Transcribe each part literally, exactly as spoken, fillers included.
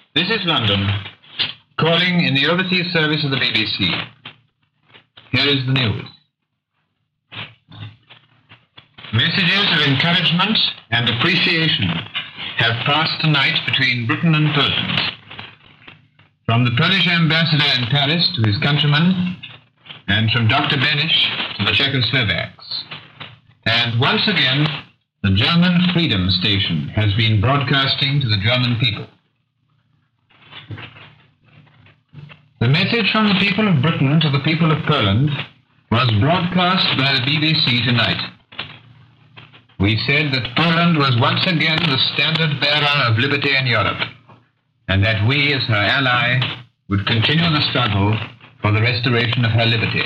This is London, calling in the overseas service of the B B C. Here is the news. Messages of encouragement and appreciation have passed tonight between Britain and Poland. From the Polish ambassador in Paris to his countrymen, and from Doctor Benish to the Czechoslovaks. And once again, the German Freedom Station has been broadcasting to the German people. The message from the people of Britain to the people of Poland was broadcast by the B B C tonight. We said that Poland was once again the standard bearer of liberty in Europe, and that we, as her ally, would continue the struggle for the restoration of her liberty.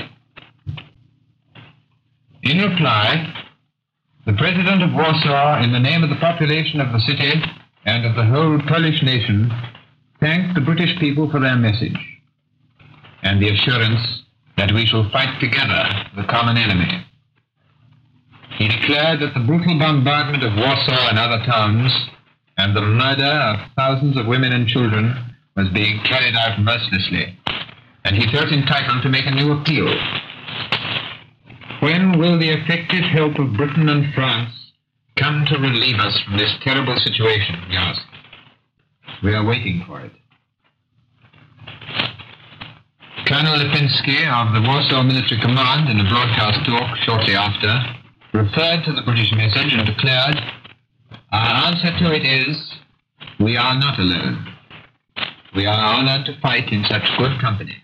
In reply, the President of Warsaw, in the name of the population of the city and of the whole Polish nation, thanked the British people for their message and the assurance that we shall fight together the common enemy. He declared that the brutal bombardment of Warsaw and other towns and the murder of thousands of women and children was being carried out mercilessly, and he felt entitled to make a new appeal. When will the effective help of Britain and France come to relieve us from this terrible situation, he asked. We are waiting for it. Colonel Lipinski of the Warsaw Military Command, in a broadcast talk shortly after, referred to the British message and declared, "Our answer to it is, we are not alone. We are honored to fight in such good company."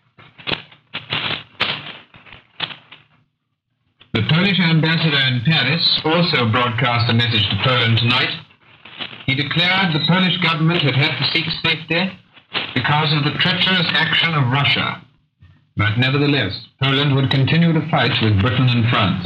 The Polish ambassador in Paris also broadcast a message to Poland tonight. He declared the Polish government had had to seek safety because of the treacherous action of Russia. But nevertheless, Poland would continue to fight with Britain and France.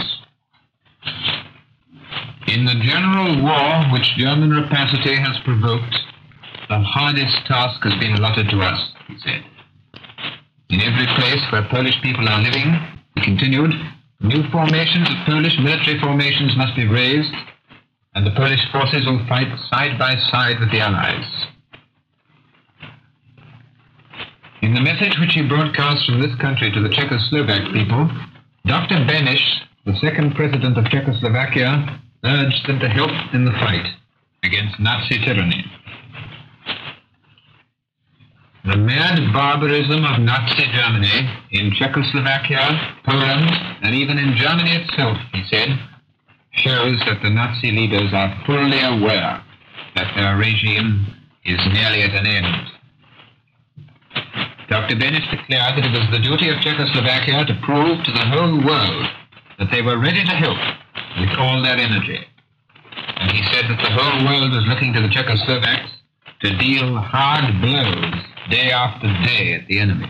In the general war which German rapacity has provoked, the hardest task has been allotted to us, he said. In every place where Polish people are living, he continued, new formations of Polish military formations must be raised, and the Polish forces will fight side by side with the Allies. In the message which he broadcast from this country to the Czechoslovak people, Doctor Benish, the second president of Czechoslovakia, urged them to help in the fight against Nazi tyranny. The mad barbarism of Nazi Germany in Czechoslovakia, Poland, and even in Germany itself, he said, shows that the Nazi leaders are fully aware that their regime is nearly at an end. Doctor Benish declared that it was the duty of Czechoslovakia to prove to the whole world that they were ready to help with all their energy. And he said that the whole world was looking to the Czechoslovaks to deal hard blows day after day at the enemy.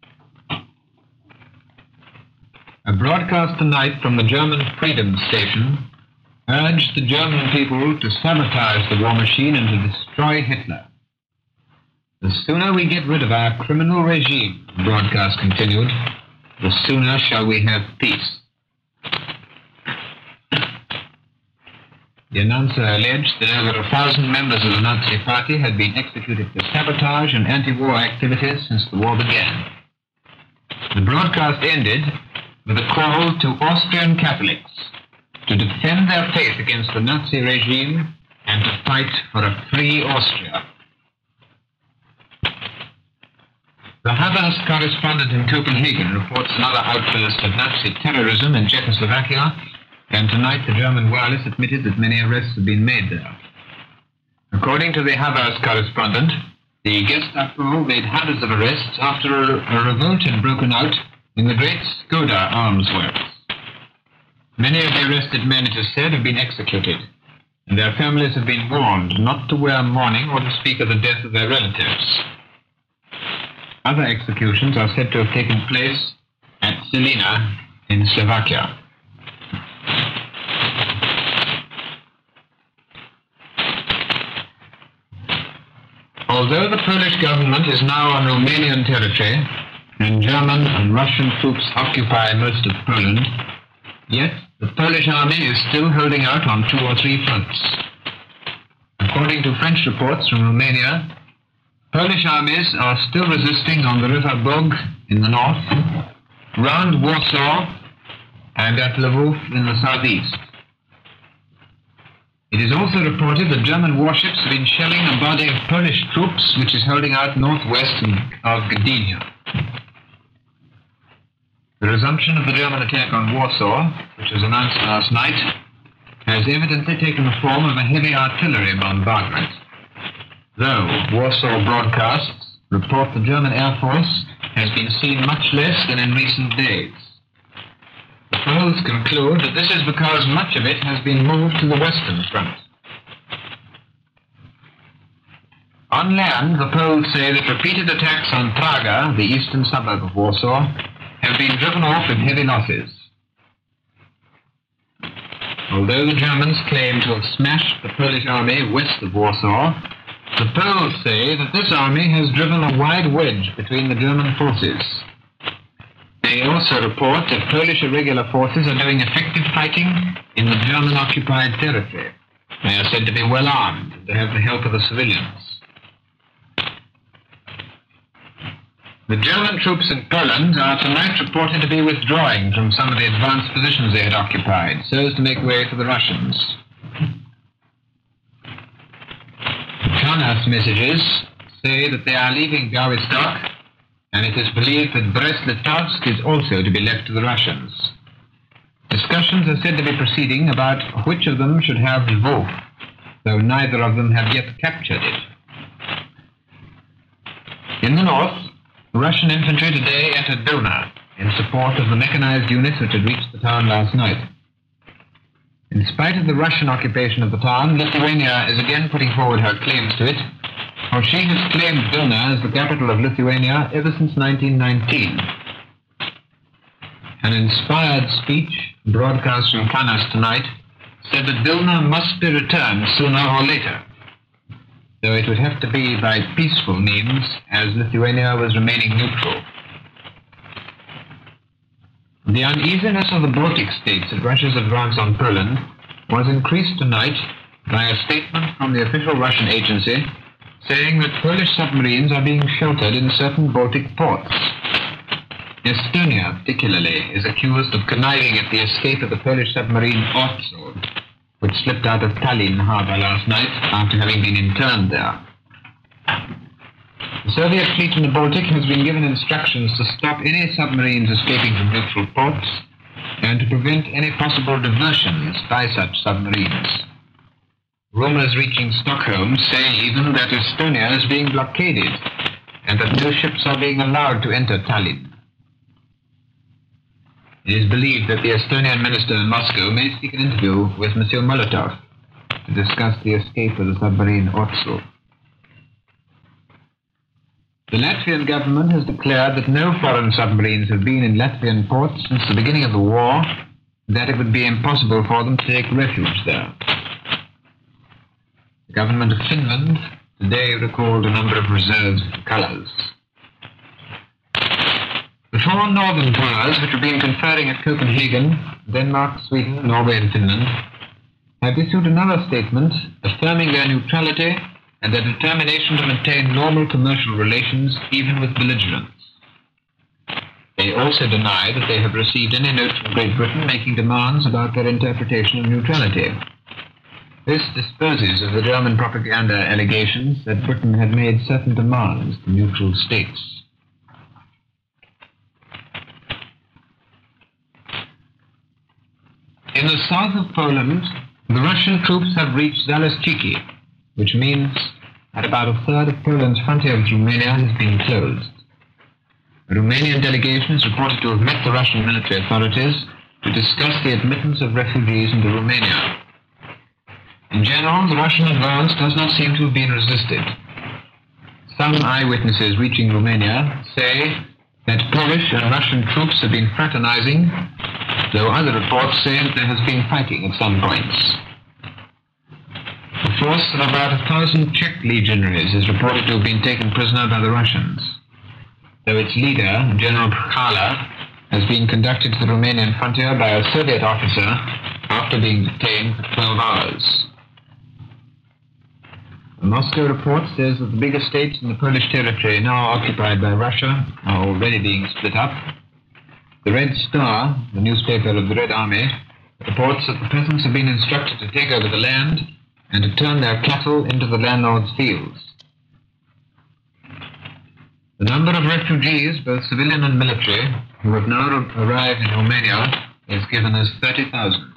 A broadcast tonight from the German Freedom Station urged the German people to sabotage the war machine and to destroy Hitler. The sooner we get rid of our criminal regime, the broadcast continued, the sooner shall we have peace. The announcer alleged that over a thousand members of the Nazi Party had been executed for sabotage and anti-war activities since the war began. The broadcast ended with a call to Austrian Catholics to defend their faith against the Nazi regime and to fight for a free Austria. The Havas correspondent in Copenhagen reports another outburst of Nazi terrorism in Czechoslovakia, and tonight the German wireless admitted that many arrests have been made there. According to the Havas correspondent, the Gestapo made hundreds of arrests after a, a revolt had broken out in the great Skoda arms works. Many of the arrested men, it is said, have been executed, and their families have been warned not to wear mourning or to speak of the death of their relatives. Other executions are said to have taken place at Žilina in Slovakia. Although the Polish government is now on Romanian territory, and German and Russian troops occupy most of Poland, yet the Polish army is still holding out on two or three fronts. According to French reports from Romania, Polish armies are still resisting on the River Bug in the north, round Warsaw, and at Lwów in the southeast. It is also reported that German warships have been shelling a body of Polish troops which is holding out northwest of Gdynia. The resumption of the German attack on Warsaw, which was announced last night, has evidently taken the form of a heavy artillery bombardment. Though Warsaw broadcasts report the German Air Force has been seen much less than in recent days. The Poles conclude that this is because much of it has been moved to the western front. On land, the Poles say that repeated attacks on Praga, the eastern suburb of Warsaw, have been driven off with heavy losses. Although the Germans claim to have smashed the Polish army west of Warsaw, the Poles say that this army has driven a wide wedge between the German forces. They also report that Polish irregular forces are doing effective fighting in the German-occupied territory. They are said to be well armed and to have the help of the civilians. The German troops in Poland are tonight reported to be withdrawing from some of the advanced positions they had occupied, so as to make way for the Russians. Kaunas messages say that they are leaving Białystok, and it is believed that Brest-Litovsk is also to be left to the Russians. Discussions are said to be proceeding about which of them should have Lwów, though neither of them have yet captured it. In the north, Russian infantry today entered Vilna in support of the mechanized units which had reached the town last night. In spite of the Russian occupation of the town, Lithuania is again putting forward her claims to it, for she has claimed Vilna as the capital of Lithuania ever since nineteen nineteen. An inspired speech, broadcast from Kaunas tonight, said that Vilna must be returned sooner or later, though it would have to be by peaceful means, as Lithuania was remaining neutral. The uneasiness of the Baltic states at Russia's advance on Poland was increased tonight by a statement from the official Russian agency saying that Polish submarines are being sheltered in certain Baltic ports. Estonia, particularly, is accused of conniving at the escape of the Polish submarine Orzel, which slipped out of Tallinn harbor last night after having been interned there. The Soviet fleet in the Baltic has been given instructions to stop any submarines escaping from neutral ports and to prevent any possible diversions by such submarines. Rumors reaching Stockholm say even that Estonia is being blockaded and that no ships are being allowed to enter Tallinn. It is believed that the Estonian minister in Moscow may seek an interview with Monsieur Molotov to discuss the escape of the submarine Orzel. The Latvian government has declared that no foreign submarines have been in Latvian ports since the beginning of the war, and that it would be impossible for them to take refuge there. The government of Finland today recalled a number of reserved colours. The four northern powers which have been conferring at Copenhagen, Denmark, Sweden, Norway and Finland, have issued another statement affirming their neutrality and their determination to maintain normal commercial relations even with belligerents. They also deny that they have received any notes from Great Britain making demands about their interpretation of neutrality. This disposes of the German propaganda allegations that Britain had made certain demands to neutral states. In the south of Poland, the Russian troops have reached Zaleśniki, which means that about a third of Poland's frontier with Romania has been closed. A Romanian delegation is reported to have met the Russian military authorities to discuss the admittance of refugees into Romania. In general, the Russian advance does not seem to have been resisted. Some eyewitnesses reaching Romania say that Polish and Russian troops have been fraternizing, though other reports say that there has been fighting at some points. A force of about a thousand Czech legionaries is reported to have been taken prisoner by the Russians, though its leader, General Prchala, has been conducted to the Romanian frontier by a Soviet officer after being detained for twelve hours. A Moscow report says that the bigger states in the Polish territory now occupied by Russia are already being split up. The Red Star, the newspaper of the Red Army, reports that the peasants have been instructed to take over the land and to turn their cattle into the landlord's fields. The number of refugees, both civilian and military, who have now arrived in Romania is given as thirty thousand.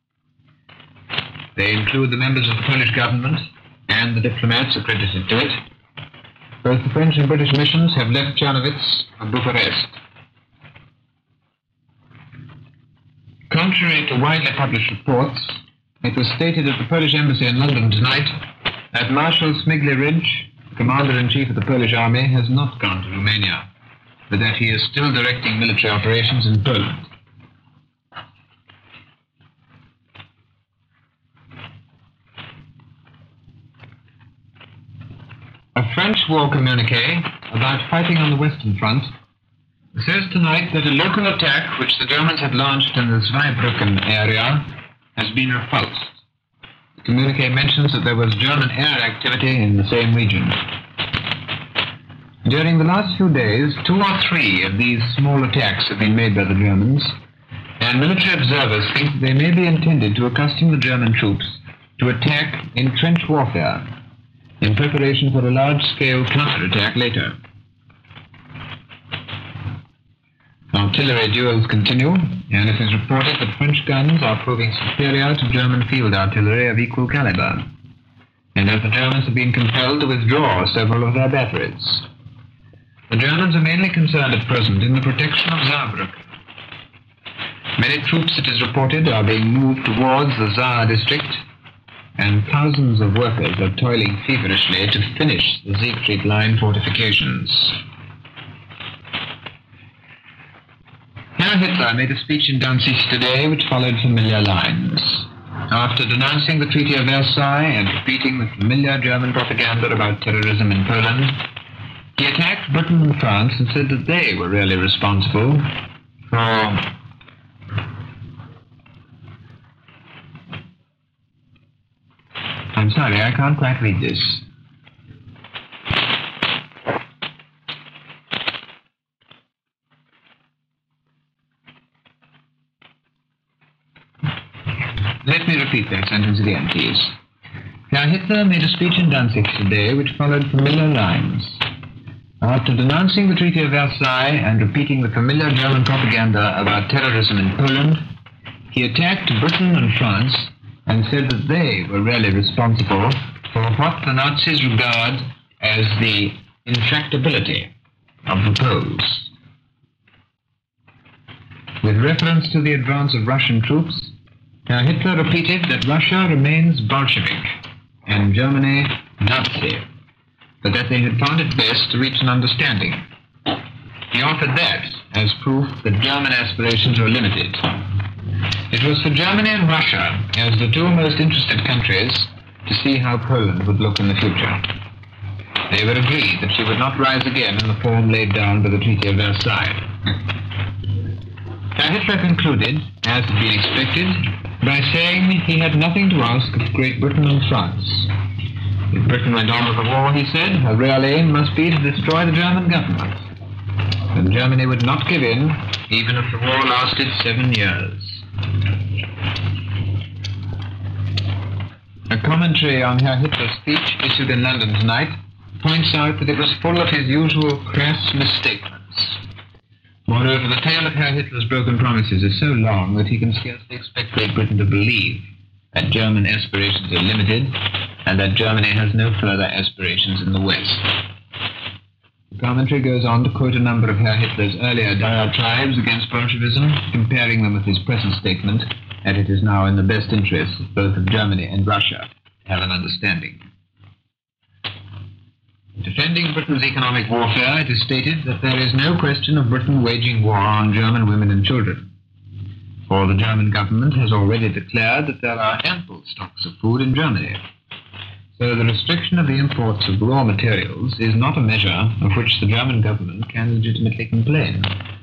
They include the members of the Polish government and the diplomats accredited to it. Both the French and British missions have left Czernowitz for Bucharest. Contrary to widely published reports, it was stated at the Polish embassy in London tonight that Marshal Smiglerich, Commander-in-Chief of the Polish Army, has not gone to Romania, but that he is still directing military operations in Poland. A French war communique about fighting on the Western Front says tonight that a local attack which the Germans had launched in the Zweibrücken area has been repulsed. The communique mentions that there was German air activity in the same region. During the last few days, two or three of these small attacks have been made by the Germans, and military observers think that they may be intended to accustom the German troops to attack in trench warfare, in preparation for a large-scale counterattack later. Artillery duels continue, and it is reported that French guns are proving superior to German field artillery of equal caliber, and that the Germans have been compelled to withdraw several of their batteries. The Germans are mainly concerned at present in the protection of Saarbrücken. Many troops, it is reported, are being moved towards the Saar district, and thousands of workers are toiling feverishly to finish the Siegfried Line fortifications. Herr Hitler made a speech in Danzig today which followed familiar lines. After denouncing the Treaty of Versailles and repeating the familiar German propaganda about terrorism in Poland, he attacked Britain and France and said that they were really responsible for I'm sorry, I can't quite read this. Let me repeat that sentence again, please. Herr Hitler made a speech in Danzig today which followed familiar lines. After denouncing the Treaty of Versailles and repeating the familiar German propaganda about terrorism in Poland, he attacked Britain and France and said that they were really responsible for what the Nazis regard as the intractability of the Poles. With reference to the advance of Russian troops, Herr Hitler repeated that Russia remains Bolshevik and Germany Nazi, but that they had found it best to reach an understanding. He offered that as proof that German aspirations were limited. It was for Germany and Russia, as the two most interested countries, to see how Poland would look in the future. They were agreed that she would not rise again in the form laid down by the Treaty of Versailles. Herr Hitler concluded, as had been expected, by saying he had nothing to ask of Great Britain and France. If Britain went on with the war, he said, her real aim must be to destroy the German government. And Germany would not give in, even if the war lasted seven years. A commentary on Herr Hitler's speech issued in London tonight points out that it was full of his usual crass misstatements. Moreover, the tale of Herr Hitler's broken promises is so long that he can scarcely expect Great Britain to believe that German aspirations are limited and that Germany has no further aspirations in the West. The commentary goes on to quote a number of Herr Hitler's earlier diatribes against Bolshevism, comparing them with his present statement that it is now in the best interests of both of Germany and Russia to have an understanding. Defending Britain's economic warfare, it is stated that there is no question of Britain waging war on German women and children, for the German government has already declared that there are ample stocks of food in Germany. So the restriction of the imports of raw materials is not a measure of which the German government can legitimately complain.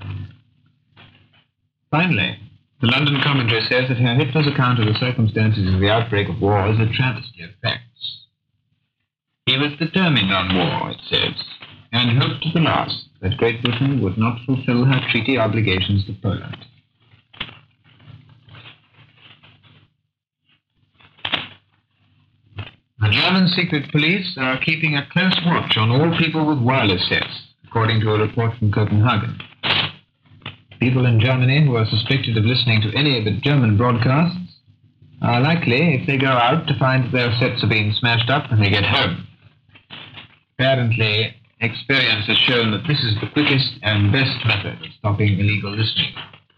Finally, the London commentary says that Herr Hitler's account of the circumstances of the outbreak of war is a travesty of facts. He was determined on war, it says, and hoped to the last that Great Britain would not fulfill her treaty obligations to Poland. The German secret police are keeping a close watch on all people with wireless sets, according to a report from Copenhagen. People in Germany who are suspected of listening to any but German broadcasts are likely, if they go out, to find that their sets are being smashed up when they get home. Apparently, experience has shown that this is the quickest and best method of stopping illegal listening.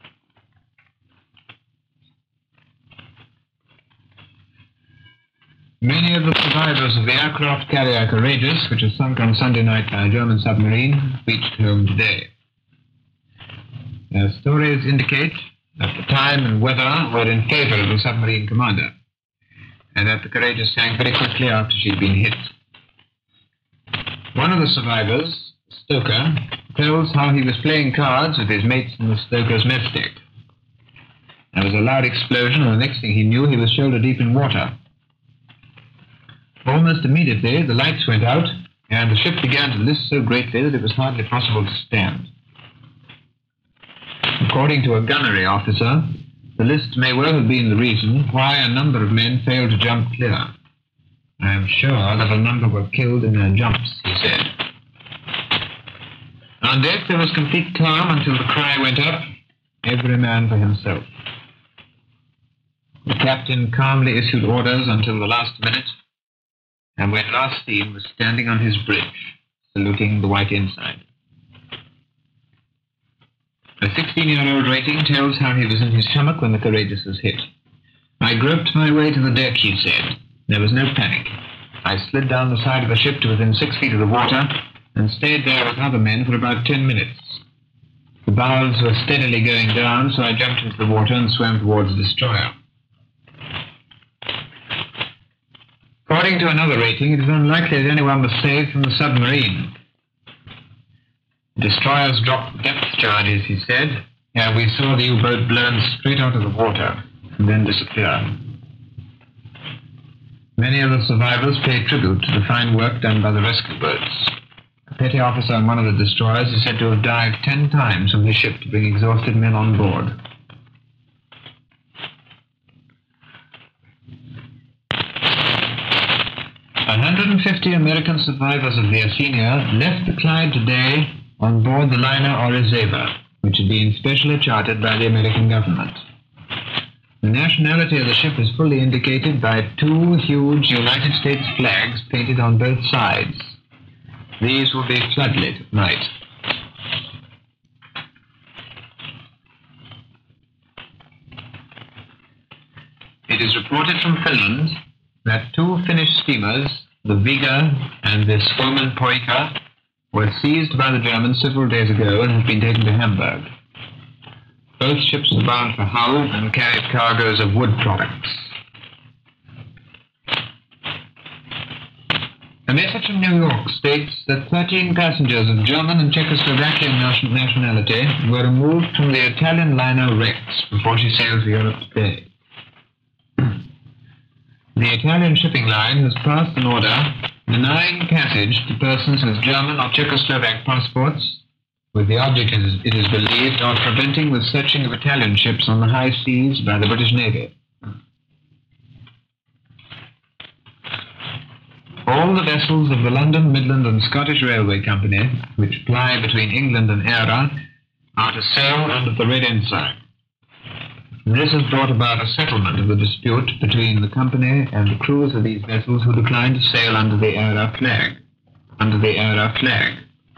Many of the survivors of the aircraft carrier Courageous, which was sunk on Sunday night by a German submarine, reached home today. Their stories indicate that the time and weather were in favor of the submarine commander, and that the Courageous sank very quickly after she'd been hit. One of the survivors, Stoker, tells how he was playing cards with his mates in the Stoker's mess deck. There was a loud explosion, and the next thing he knew, he was shoulder deep in water. Almost immediately, the lights went out, and the ship began to list so greatly that it was hardly possible to stand. According to a gunnery officer, the list may well have been the reason why a number of men failed to jump clear. I am sure that a number were killed in their jumps, he said. On deck there was complete calm until the cry went up, every man for himself. The captain calmly issued orders until the last minute, and when last seen was standing on his bridge, saluting the white ensign. A sixteen-year-old rating tells how he was in his hammock when the Courageous was hit. I groped my way to the deck, he said. There was no panic. I slid down the side of the ship to within six feet of the water and stayed there with other men for about ten minutes. The bows were steadily going down, so I jumped into the water and swam towards the destroyer. According to another rating, it is unlikely that anyone was saved from the submarine. The destroyers dropped depth charges, he said, and we saw the U-boat blown straight out of the water and then disappear. Many of the survivors paid tribute to the fine work done by the rescue boats. A petty officer on one of the destroyers is said to have dived ten times from his ship to bring exhausted men on board. one hundred fifty American survivors of the Athenia left the Clyde today on board the liner Orizaba, which had been specially chartered by the American government. The nationality of the ship is fully indicated by two huge United States flags painted on both sides. These will be floodlit at night. It is reported from Finland that two Finnish steamers, the Vega and the Suomen Poika, were seized by the Germans several days ago and have been taken to Hamburg. Both ships were bound for Hull and carried cargoes of wood products. A message from New York states that thirteen passengers of German and Czechoslovakian nationality were removed from the Italian liner Rex before she sailed for Europe today. The Italian shipping line has passed an order denying passage to persons with German or Czechoslovak passports, with the object, it is believed, of preventing the searching of Italian ships on the high seas by the British Navy. All the vessels of the London, Midland and Scottish Railway Company, which ply between England and Eire, are to sail under the Red Ensign. This has brought about a settlement of the dispute between the company and the crews of these vessels who declined to sail under the Eire flag. Under the Eire flag.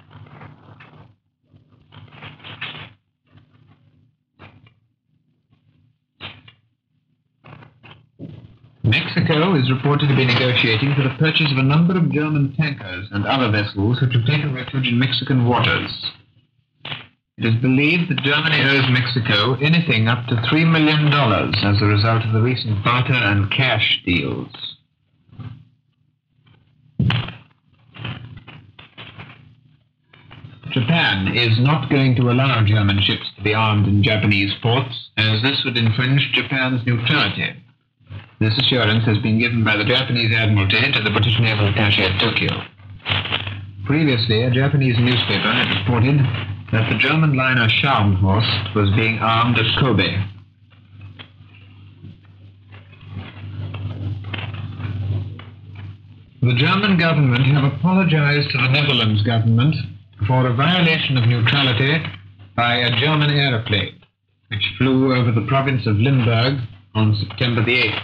Mexico is reported to be negotiating for the purchase of a number of German tankers and other vessels which have taken refuge in Mexican waters. It is believed that Germany owes Mexico anything up to three million dollars as a result of the recent barter and cash deals. Japan is not going to allow German ships to be armed in Japanese ports, as this would infringe Japan's neutrality. This assurance has been given by the Japanese Admiralty to the British Naval Attaché at Tokyo. Previously, a Japanese newspaper had reported that the German liner Scharnhorst was being armed at Kobe. The German government have apologized to the Netherlands government for a violation of neutrality by a German aeroplane, which flew over the province of Limburg on September the eighth.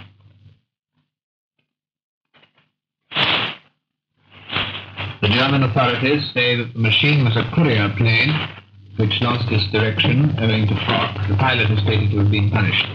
The German authorities say that the machine was a courier plane which lost its direction owing to fog. The pilot is stated to have been punished.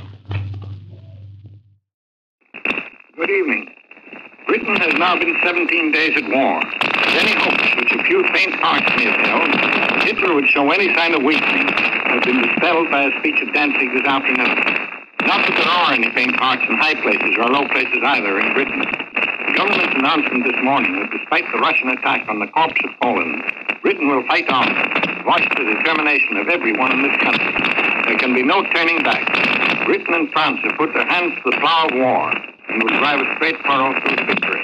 Good evening. Britain has now been seventeen days at war. Any hopes which a few faint hearts may have held that Hitler would show any sign of weakening have been dispelled by a speech at Danzig this afternoon. Not that there are any faint hearts in high places or low places either in Britain. The government's announcement this morning that despite the Russian attack on the corpse of Poland, Britain will fight on, voiced the determination of everyone in this country. There can be no turning back. Britain and France have put their hands to the plow of war and will drive a straight furrow through victory.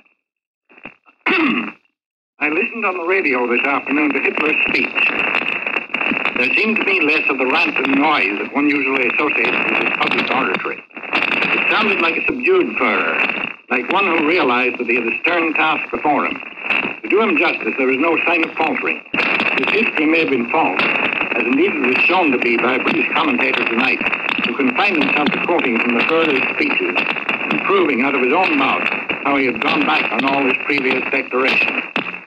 I listened on the radio this afternoon to Hitler's speech. There seemed to be less of the rant and noise that one usually associates with his public oratory. It sounded like a subdued furor, like one who realized that he had a stern task before him. To do him justice, there was no sign of faltering. His history may have been false, as indeed it was shown to be by a British commentator tonight, who confined himself to quoting from the further speeches and proving out of his own mouth how he had gone back on all his previous declarations.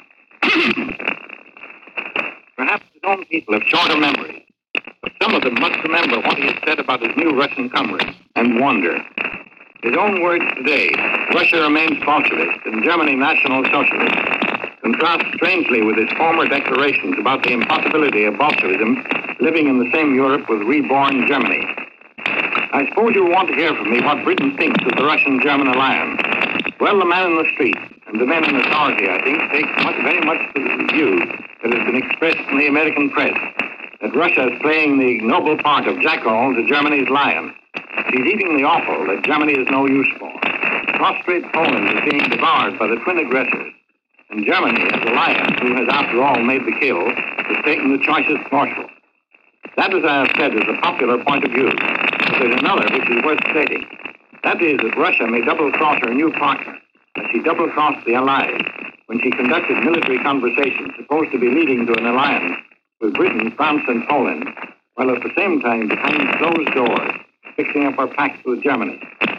Perhaps his own people have shorter memories, but some of them must remember what he had said about his new Russian comrades and wonder. His own words today, Russia remains Bolshevist and Germany National Socialist, contrast strangely with his former declarations about the impossibility of Bolshevism living in the same Europe with reborn Germany. I suppose you'll want to hear from me what Britain thinks of the Russian-German alliance. Well, the man in the street and the men in authority, I think, take much, very much to the view that has been expressed in the American press, that Russia is playing the noble part of jackal to Germany's lion. She's eating the offal that Germany is no use for. Prostrate Poland is being devoured by the twin aggressors, and Germany, as a lion who has, after all, made the kill, is taking the choicest morsel. That, as I have said, is the popular point of view. But there's another which is worth stating. That is that Russia may double-cross her new partner, as she double-crossed the Allies when she conducted military conversations supposed to be leading to an alliance with Britain, France, and Poland, while at the same time behind closed doors, fixing up her pacts with Germany.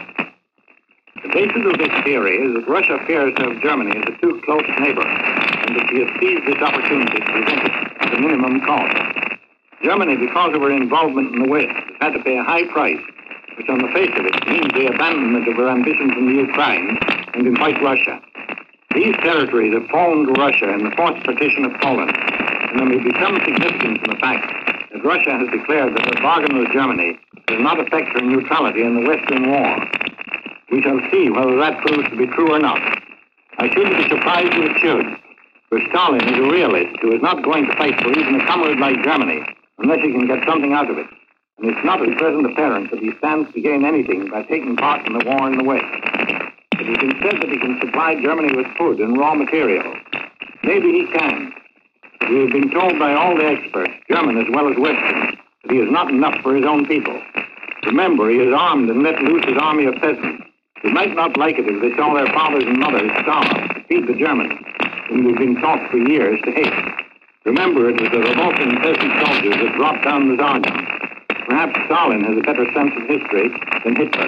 The basis of this theory is that Russia fears to have Germany as a too close neighbor, and that she has seized this opportunity to present it at a minimum cost. Germany, because of her involvement in the West, has had to pay a high price, which on the face of it means the abandonment of her ambitions in the Ukraine and in White Russia. These territories have fallen to Russia in the fourth partition of Poland, and there may be some significance in the fact that Russia has declared that her bargain with Germany does not affect her neutrality in the Western war. We shall see whether that proves to be true or not. I shouldn't be surprised if it should, for Stalin is a realist who is not going to fight for even a comrade like Germany unless he can get something out of it. And it's not his present apparent that he stands to gain anything by taking part in the war in the West. It has been said that he can supply Germany with food and raw materials. Maybe he can. But we have been told by all the experts, German as well as Western, that he is not enough for his own people. Remember, he has armed and let loose his army of peasants. They might not like it if they saw their fathers and mothers starve to feed the Germans, whom we've been taught for years to hate. Remember, it was the revolting peasant soldiers that brought down the Czardom. Perhaps Stalin has a better sense of history than Hitler.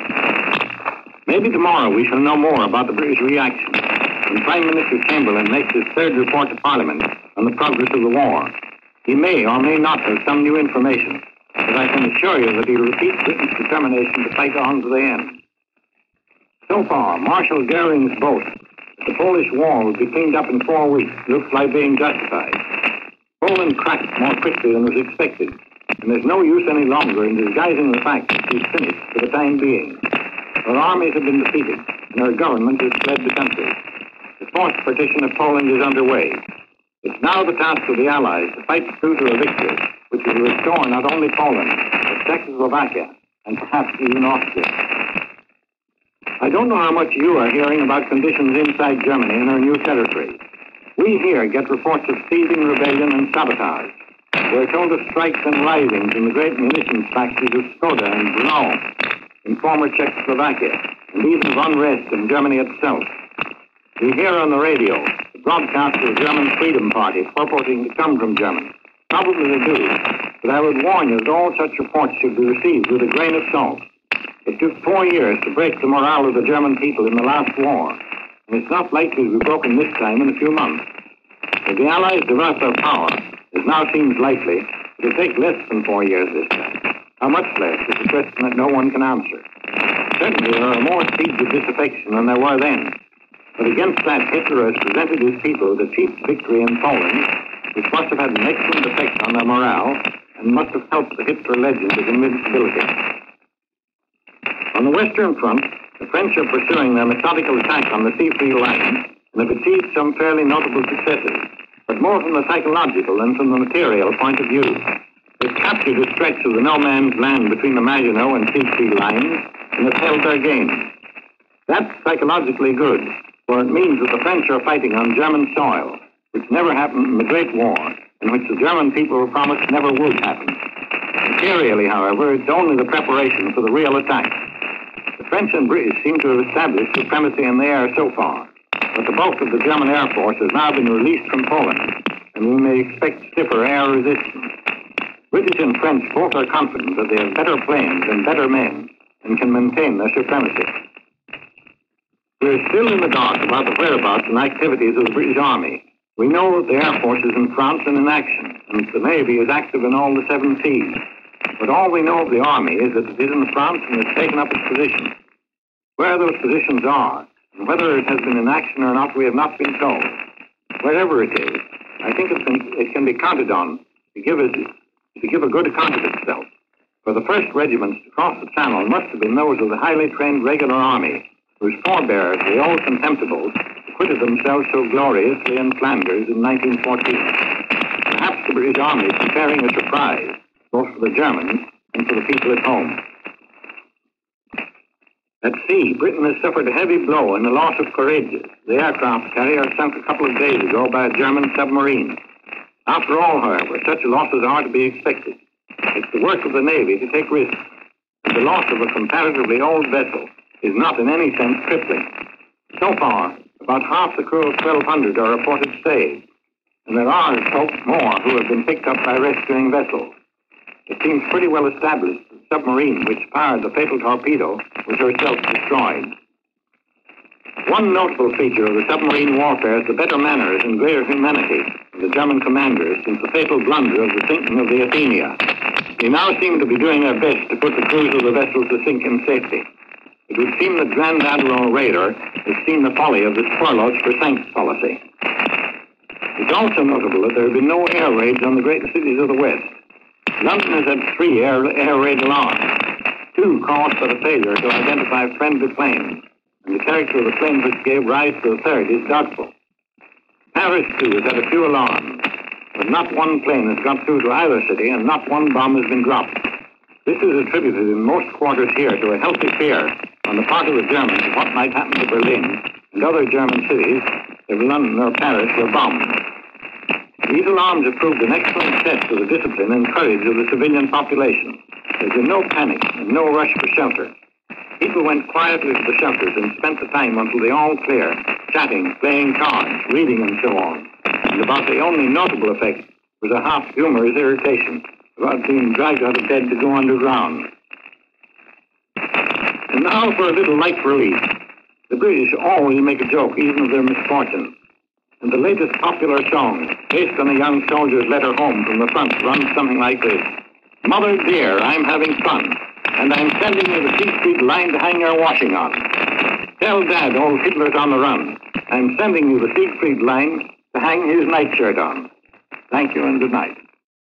Maybe tomorrow we shall know more about the British reaction when Prime Minister Chamberlain makes his third report to Parliament on the progress of the war. He may or may not have some new information, but I can assure you that he'll repeat Britain's determination to fight on to the end. So far, Marshal Goering's boast that the Polish war will be cleaned up in four weeks looks like being justified. Poland cracked more quickly than was expected, and there's no use any longer in disguising the fact that she's finished for the time being. Her armies have been defeated, and her government has fled the country. The fourth partition of Poland is underway. It's now the task of the Allies to fight through to a victory, which will restore not only Poland, but Czechoslovakia, and perhaps even Austria. I don't know how much you are hearing about conditions inside Germany and her new territories. We here get reports of thieving, rebellion, and sabotage. We're told of strikes and risings in the great munitions factories of Skoda and Brno in former Czechoslovakia, and even of unrest in Germany itself. We hear on the radio the broadcast of the German Freedom Party purporting to come from Germany. Probably they do, but I would warn you that all such reports should be received with a grain of salt. It took four years to break the morale of the German people in the last war, and it's not likely to be broken this time in a few months. If the Allies develop their power, as now seems likely, it will take less than four years this time. How much less is a question that no one can answer. Certainly there are more seeds of disaffection than there were then. But against that, Hitler has presented his people with a cheap victory in Poland, which must have had an excellent effect on their morale and must have helped the Hitler legend of invincibility. On the Western Front, the French are pursuing their methodical attack on the sea-free line and have achieved some fairly notable successes, but more from the psychological than from the material point of view. They've captured a stretch of the no-man's land between the Maginot and sea-free lines and have held their gains. That's psychologically good, for it means that the French are fighting on German soil, which never happened in the Great War, and which the German people were promised never would happen. Materially, however, it's only the preparation for the real attack. The French and British seem to have established supremacy in the air so far, but the bulk of the German Air Force has now been released from Poland, and we may expect stiffer air resistance. British and French both are confident that they have better planes and better men, and can maintain their supremacy. We're still in the dark about the whereabouts and activities of the British Army. We know that the Air Force is in France and in action, and that the Navy is active in all the seven seas. But all we know of the Army is that it is in France and has taken up its position. Where those positions are, and whether it has been in action or not, we have not been told. Wherever it is, I think it can, it can be counted on to give, it, to give a good account of itself. For the first regiments to cross the Channel must have been those of the highly trained regular army, whose forebears, the old Contemptibles, acquitted themselves so gloriously in Flanders in nineteen fourteen. Perhaps the British Army is preparing a surprise, both for the Germans and for the people at home. At sea, Britain has suffered a heavy blow in the loss of Courageous, the aircraft carrier sunk a couple of days ago by a German submarine. After all, however, such losses are to be expected. It's the work of the Navy to take risks, and the loss of a comparatively old vessel is not in any sense crippling. So far, about half the crew of twelve hundred are reported saved, and there are, as hoped, more who have been picked up by rescuing vessels. It seems pretty well established that the submarine which fired the fatal torpedo was herself destroyed. One notable feature of the submarine warfare is the better manners and greater humanity of the German commanders since the fatal blunder of the sinking of the Athenia. They now seem to be doing their best to put the crews of the vessels to sink in safety. It would seem that Grand Admiral Raeder has seen the folly of this furloughs for thanks policy. It's also notable that there have been no air raids on the great cities of the West. London has had three air, air raid alarms, two caused by the failure to identify friendly planes, and the character of the plane which gave rise to the third is doubtful. Paris, too, has had a few alarms, but not one plane has got through to either city, and not one bomb has been dropped. This is attributed in most quarters here to a healthy fear on the part of the Germans of what might happen to Berlin and other German cities if London or Paris were bombed. These alarms have proved an excellent test of the discipline and courage of the civilian population. There's been no panic and no rush for shelter. People went quietly to the shelters and spent the time until they all clear, chatting, playing cards, reading, and so on. And about the only notable effect was a half-humorous irritation about being dragged out of bed to go underground. And now for a little light relief. The British always make a joke, even of their misfortunes. And the latest popular song, based on a young soldier's letter home from the front, runs something like this. Mother dear, I'm having fun, and I'm sending you the Siegfried line to hang your washing on. Tell Dad old Hitler's on the run. I'm sending you the Siegfried line to hang his nightshirt on. Thank you and good night.